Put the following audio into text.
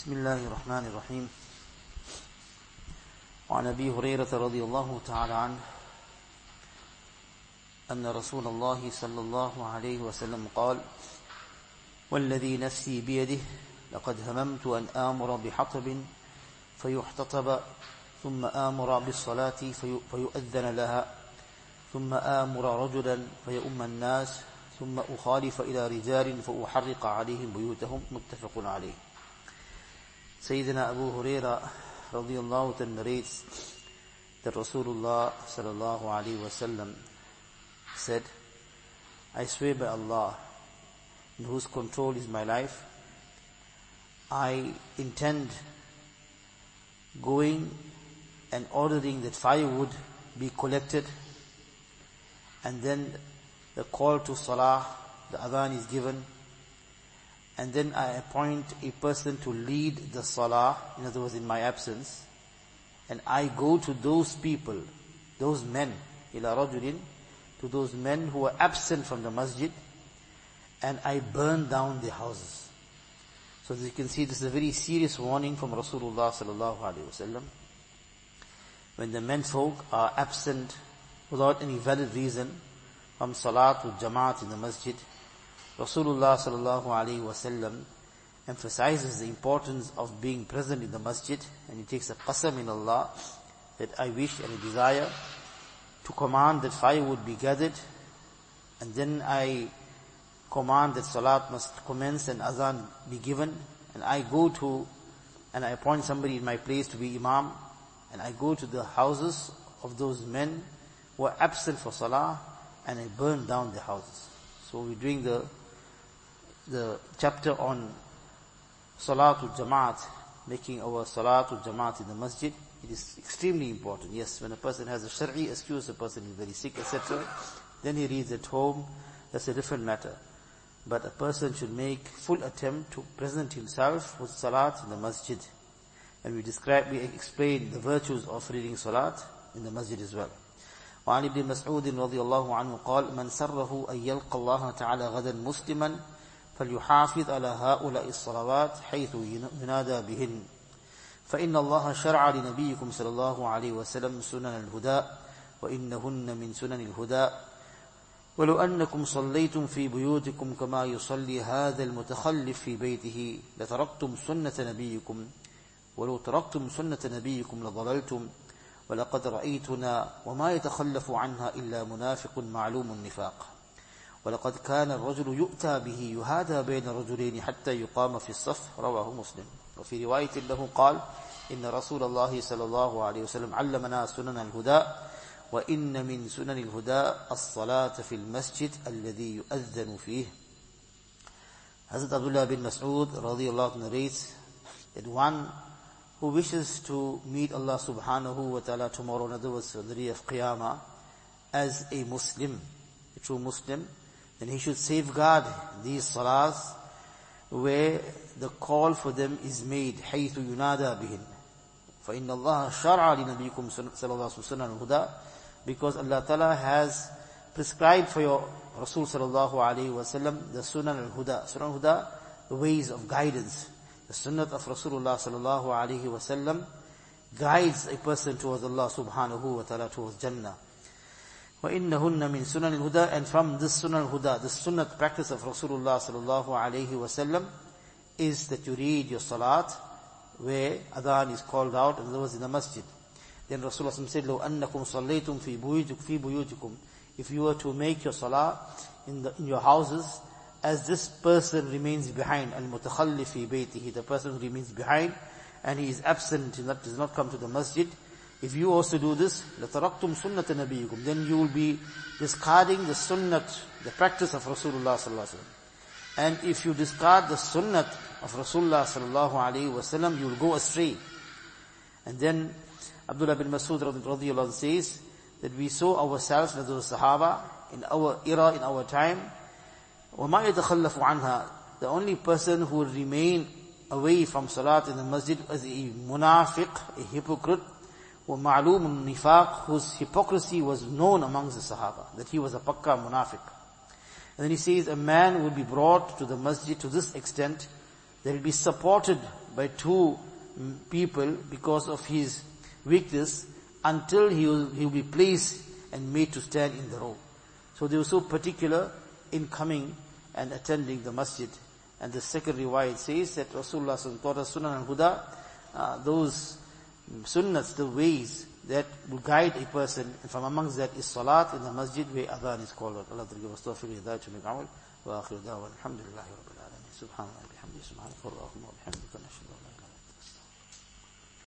بسم الله الرحمن الرحيم. وعن أبي هريرة رضي الله تعالى عنه أن رسول الله صلى الله عليه وسلم قال: والذي نفسي بيده لقد هممت أن آمر بحطب فيحتطب ثم آمر بالصلاة فيؤذن لها ثم آمر رجلا فيؤم الناس ثم أخالف إلى رجال فأحرق عليهم بيوتهم. متفق عليه. Sayyidina Abu Huraira radiyallahu ta'ala narrates that Rasulullah sallallahu alaihi wasallam said, I swear by Allah, in whose control is my life, I intend going and ordering that firewood be collected, and then the call to salah, the adhan is given, and then I appoint a person to lead the salah, in other words in my absence, and I go to those people, those men, ila rajulin, to those men who are absent from the masjid, and I burn down their houses. So as you can see, this is a very serious warning from Rasulullah sallallahu alaihi wasallam. When the menfolk are absent without any valid reason from salat or jamaat in the masjid, Rasulullah sallallahu alaihi wasallam emphasizes the importance of being present in the masjid, and he takes a qasam in Allah that I wish and I desire to command that firewood be gathered, and then I command that salat must commence and azan be given, and I go to and I appoint somebody in my place to be imam, and I go to the houses of those men who are absent for salah, and I burn down their houses. So we're doing the chapter on Salatul Jamaat, making our Salatul Jamaat in the masjid. It is extremely important. Yes, when a person has a shari'i excuse, a person is very sick, etc., then he reads at home, that's a different matter. But a person should make full attempt to present himself with Salat in the masjid. And we explain the virtues of reading Salat in the masjid as well. وعن ابن مسعود رضي الله عنه قال: من سره أن يلقى الله تعالى غدا مسلما فليحافظ على هؤلاء الصلوات حيث ينادى بهن، فإن الله شرع لنبيكم صلى الله عليه وسلم سنن الهدى وإنهن من سنن الهدى، ولو أنكم صليتم في بيوتكم كما يصلي هذا المتخلف في بيته لتركتم سنة نبيكم، ولو تركتم سنة نبيكم لضللتم، ولقد رأيتنا وما يتخلف عنها إلا منافق معلوم النفاق، ولقد كان الرجل يؤتى به يهادى بين رجلين حتى يقام في الصف. رواه مسلم. وفي رواية له قال: إن رسول الله صلى الله عليه وسلم علمنا سنن الهدى وإن من سنن الهدى الصلاة في المسجد الذي يؤذن فيه. Hazrat Abdullah bin Mas'ud radiyallahu anhu narrates that one who wishes to meet Allah subhanahu wa ta'ala tomorrow, in other words on the day of Qiyamah, as a Muslim, a true Muslim, then he should safeguard these salahs where the call for them is made, حيث ينادى بهن. فإن الله شرع لنبيكم صلى الله عليه وسلم الهدى, because Allah Ta'ala has prescribed for your Rasul sallallahu alayhi wa sallam the sunan al-huda. Sunan al-huda, the ways of guidance. The sunnah of Rasulullah sallallahu alayhi wa sallam guides a person towards Allah subhanahu wa ta'ala, towards Jannah. وَإِنَّهُنَّ مِن سُنَنِ الْهُدَى. And from this sunnah al-huda, the sunnah practice of Rasulullah sallallahu alayhi wa sallam, is that you read your salat where adhan is called out, and those in the masjid. Then Rasulullah said, لو أنكم صليتم في بيوتكم, if you were to make your salah in your houses, as this person remains behind, al-mutakhallif fi baytihi, the person who remains behind and he is absent, does not come to the masjid, if you also do this, لَتَرَقْتُمْ سُنَّةَ نَبِيِّكُمْ, then you will be discarding the sunnat, the practice of Rasulullah sallallahu alaihi wasallam. And if you discard the sunnat of Rasulullah sallallahu alaihi wasallam, you will go astray. And then Abdullah bin Mas'ud radiyallahu anhu says that we saw ourselves as those Sahaba in our era, in our time, وَمَا يَتَخَلَّفُ عَنْهَا, the only person who will remain away from salat in the masjid is a munafiq, a hypocrite, وَمَعْلُومٌ النِّفَاقِ, whose hypocrisy was known amongst the Sahaba, that he was a pakka munafiq. And then he says a man will be brought to the masjid to this extent, they will be supported by two people because of his weakness until he will be placed and made to stand in the row. So they were so particular in coming and attending the masjid. And the second riwayat says that Rasulullah taught us Sunan al-Huda, those sunnats, the ways that will guide a person, and from amongst that is salat in the masjid where adhan is called. Allah to give us tawfiq hidayah to make amal. Wa akhiru da'wan alhamdulillahi rabbil alamin. Subhanallah bihamdihi subhanaka Allahumma wa bihamdika nashhadu an la ilaha illa anta